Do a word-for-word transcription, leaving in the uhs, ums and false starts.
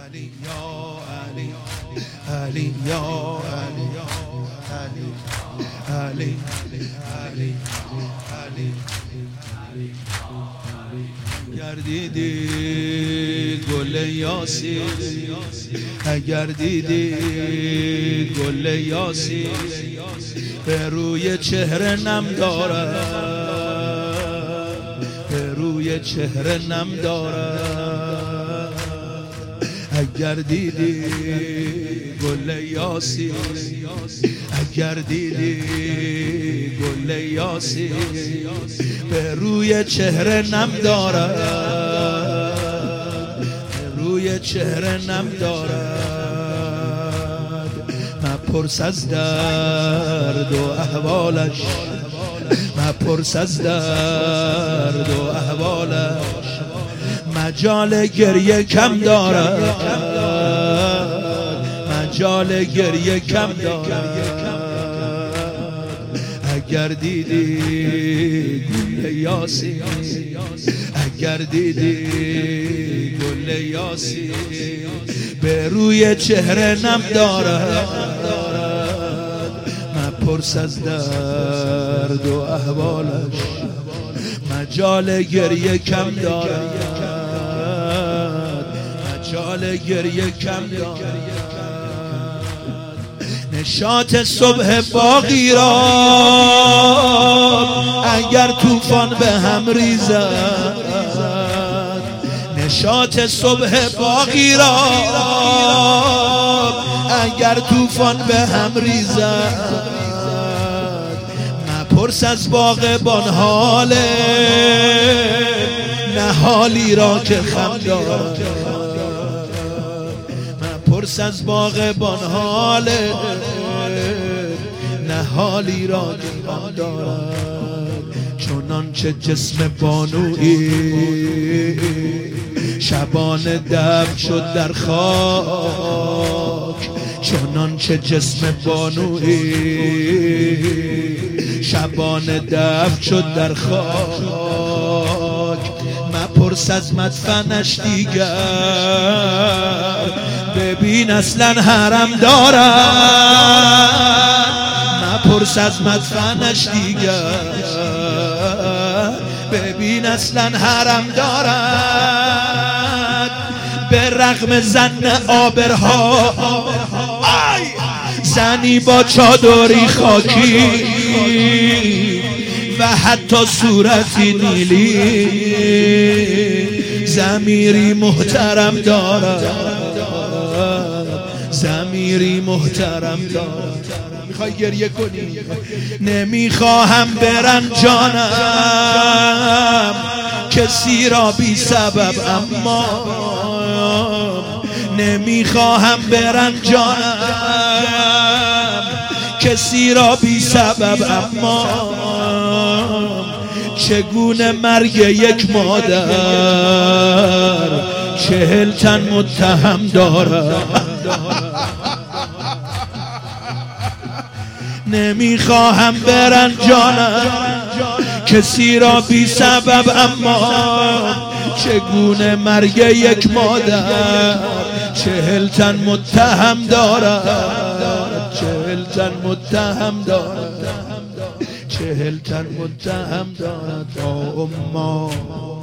علی یا علی علی یا علی علی علی علی علی اگر دیدی گل یاسین، اگر دیدی گل یاسین به روی چهره نم دارد، به روی چهره نم دارد. اگر دیدی گل یاسین، اگر دیدی گل یاسین به روی چهره نم دارد، به روی چهره نم دارد. مپرس از درد و احوالش، مپرس از درد و احوالش، مجال گریه کم دارد، مجال گریه کم دارد. اگر دیدی گل یاسین، اگر دیدی گل یاسین به روی چهره نم دارد، مپرس از درد و احوالش، مجال گریه کم دارد، مجال گریه کم دارد. نشاط صبح باقی را اگر طوفان به هم ریزد، نشاط صبح باقی را اگر طوفان به هم ریزد. مپرس از باغبان حال نهالی را که خم دارد، مپرس از باغبان حال نهالی را که خم دارد. چنانچه جسم بانویی شبانه دفن شد در خاک، چنانچه جسم بانویی شبانه دفن شد در خاک. مپرس از مدفنش دیگر، ببین اصلا حرم دارد. مپرس از مدفنش دیگر، ببین اصلا حرم دارد. به رغم زن آبرها زنی با چادری خاکی و حتی صورتی نیلی، ضمیری محترم دارد، ضمیری محترم دارد. میخوای گریه کنی؟ نمیخواهم برن جانم کسی را بی سبب، اما نمیخواهم برن جانم کسی را بی سبب، اما چگونه مرگ یک مادر چهل تن متهم دارد. نمیخواهم برن جانم کسی را بی سبب، اما چگونه مرگ یک مادر چهل تن متهم دارد، چهل تن متهم دارد، چهل تن متهم دارد. آ اما